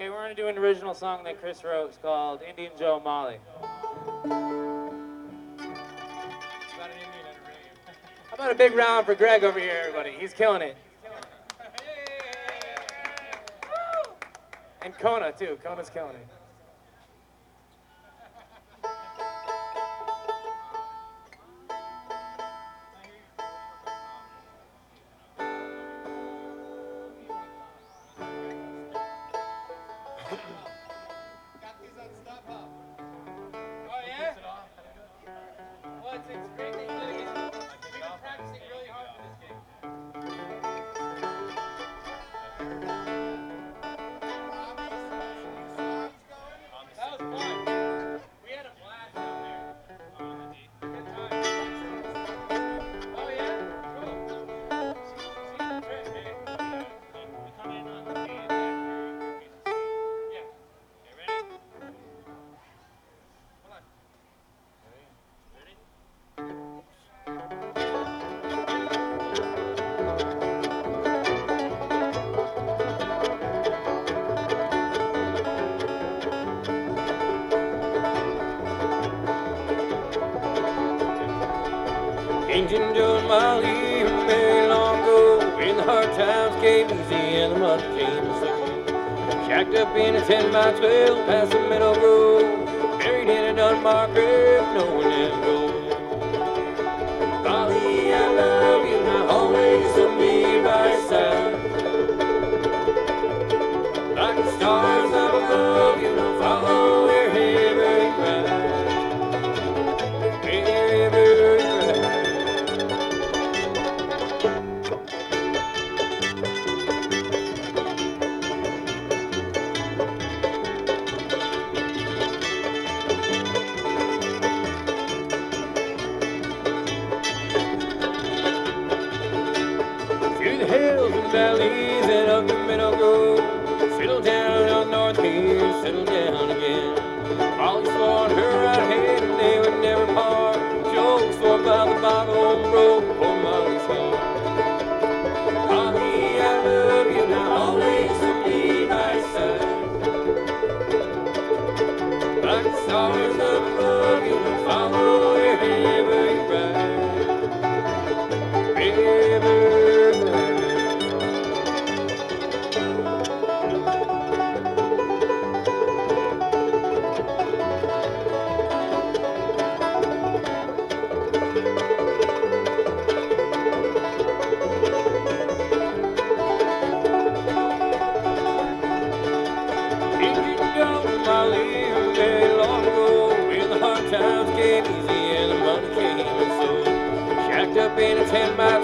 Okay, we're gonna do an original song that Chris wrote. It's called Indian Joe Molly. How about a big round for Greg over here, everybody? He's killing it. And Kona, too. Kona's killing it. Indian Joe Molly, very long ago, when the hard times came easy and the money came slow. Shacked up in a 10 by 12 past the Meadow Grove, buried in a Dunbar grave, no one ever goes. Molly, I love you, now always will be by your side. Like the stars up above, you know, follow wherever you ride. Wherever you ride. Through the hills and valleys and up the Meadow Grove, settle down on north here, settle down again. Molly swore on her right hand and they would never part. Joe swore by the Bible and broke for Molly's heart. Molly, I love you, now always will be by your side. Like the stars up above, you will follow wherever you ride. Wherever you ride. Very long ago, when the hard times came easy and the money came and so shacked up in a 10 by